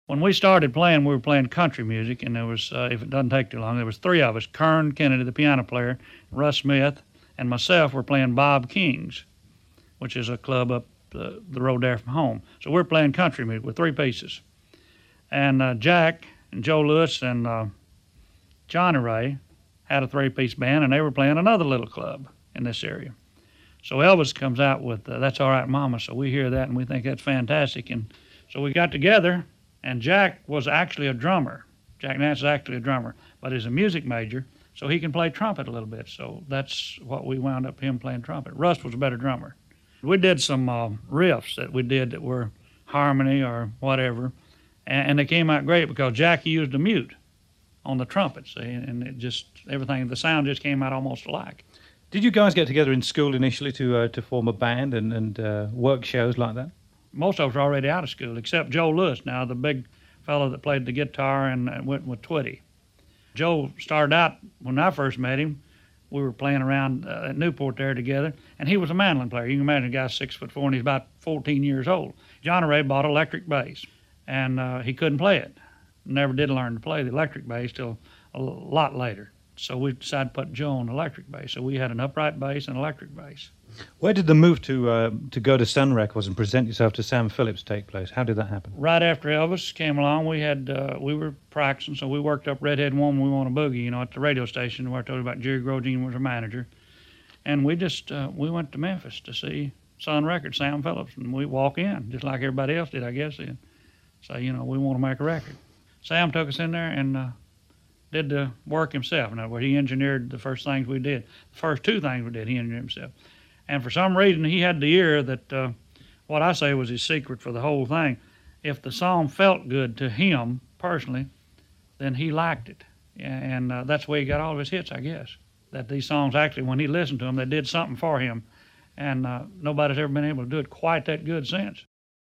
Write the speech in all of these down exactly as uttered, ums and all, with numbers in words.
When we started playing, we were playing country music, and there was, uh, if it doesn't take too long, there was three of us: Kern Kennedy, the piano player, Russ Smith, and myself were playing Bob King's, which is a club up the, the road there from home. So we're playing country music with three pieces. And uh, Jack and Joe Lewis and uh, Johnny Ray had a three-piece band, and they were playing another little club in this area. So Elvis comes out with uh, That's All Right Mama, so we hear that and we think that's fantastic. And so we got together, and Jack was actually a drummer. Jack Nance is actually a drummer, but he's a music major, so he can play trumpet a little bit. So that's what we wound up him playing trumpet. Russ was a better drummer. We did some uh, riffs that we did that were harmony or whatever, and, and they came out great because Jack used a mute on the trumpet, see, and it just, everything, the sound just came out almost alike. Did you guys get together in school initially to uh, to form a band and, and uh, work shows like that? Most of us were already out of school, except Joe Lewis now, the big fellow that played the guitar and, and went with Twitty. Joe started out, when I first met him, we were playing around uh, at Newport there together, and he was a mandolin player. You can imagine a guy six foot four, and he's about fourteen years old. Johnny Ray bought an electric bass, and uh, he couldn't play it. Never did learn to play the electric bass till a lot later. So we decided to put Joe on electric bass. So we had an upright bass and electric bass. Where did the move to uh, to go to Sun Records and present yourself to Sam Phillips take place? How did that happen? Right after Elvis came along, we had uh, we were practicing, so we worked up Redhead Woman, We Want a Boogie, you know, at the radio station where I told you about Jerry Grogine was our manager. And we just, uh, we went to Memphis to see Sun Records, Sam Phillips, and we walk in, just like everybody else did, I guess, and say, you know, we want to make a record. Sam took us in there and uh, did the work himself. In other words, he engineered the first things we did. The first two things we did, he engineered himself. And for some reason, he had the ear that, uh, what I say was his secret for the whole thing. If the song felt good to him personally, then he liked it. And uh, that's the way he got all of his hits, I guess. That these songs actually, when he listened to them, they did something for him. And uh, nobody's ever been able to do it quite that good since.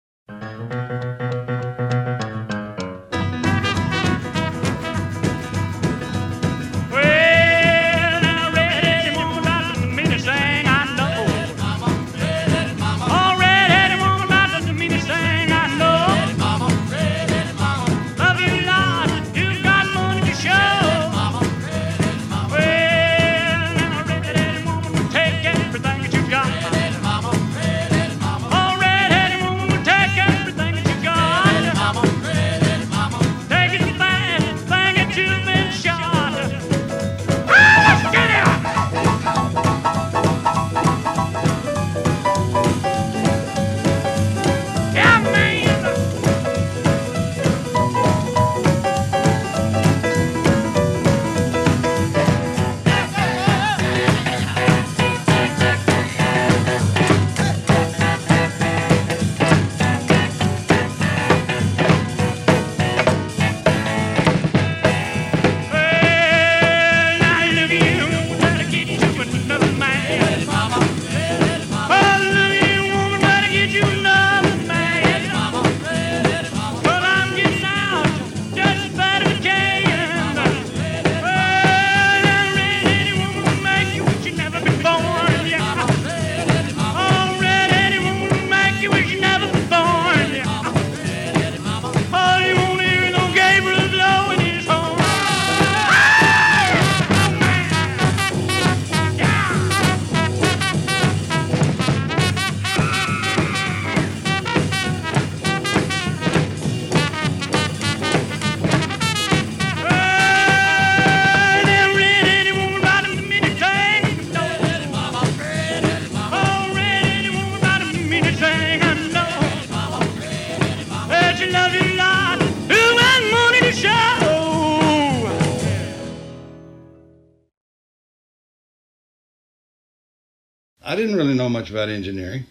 I didn't really know much about engineering.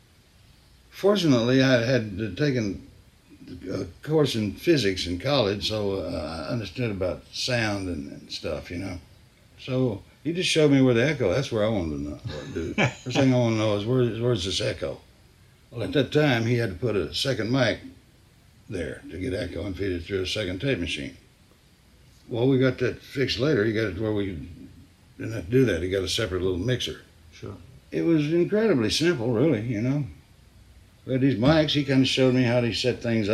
Fortunately, I had taken a course in physics in college, so uh, I understood about sound and, and stuff, you know. So he just showed me where the echo, that's where I wanted to know what to do. First thing I want to know is where, where's this echo? Well, at that time, he had to put a second mic there to get echo and feed it through a second tape machine. Well, we got that fixed later. He got it where we didn't have to do that. He got a separate little mixer. Sure. It was incredibly simple, really, you know. We had these mics. He kind of showed me how to set things up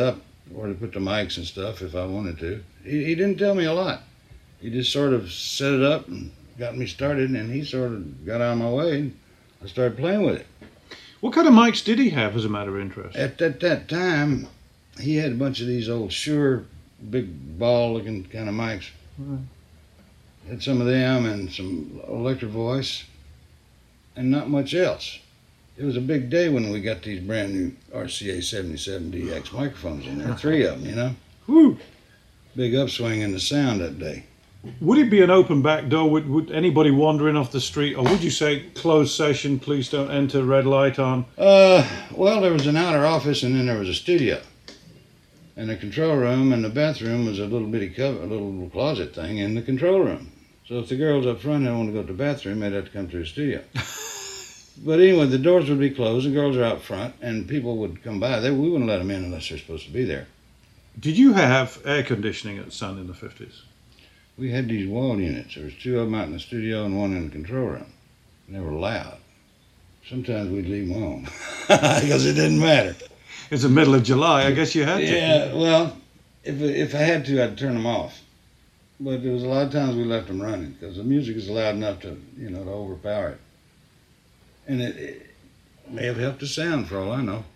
where to put the mics and stuff if I wanted to. He, he didn't tell me a lot. He just sort of set it up and got me started, and he sort of got out of my way, and I started playing with it. What kind of mics did he have, as a matter of interest? At that, that time, he had a bunch of these old Shure, big ball-looking kind of mics. Right. Had some of them and some electric voice, and not much else. It was a big day when we got these brand new R C A seventy-seven D X microphones in there, three of them, you know. Whew. Big upswing in the sound that day. Would it be an open back door? Would, would anybody wandering off the street, or would you say closed session, please don't enter, red light on? Uh, well, there was an outer office, and then there was a studio, and the control room, and the bathroom was a little bitty cover, a little closet thing in the control room. So if the girls up front didn't want to go to the bathroom, they'd have to come through the studio. But anyway, the doors would be closed, the girls are out front, and people would come by. They, we wouldn't let them in unless they're supposed to be there. Did you have air conditioning at Sun in the fifties? We had these wall units. There was two of them out in the studio and one in the control room. And they were loud. Sometimes we'd leave them on because it didn't matter. It's the middle of July. I guess you had to. Yeah, well, if if I had to, I'd turn them off. But there was a lot of times we left them running because the music is loud enough to, you know, to overpower it. And it, it may have helped the sound for all I know.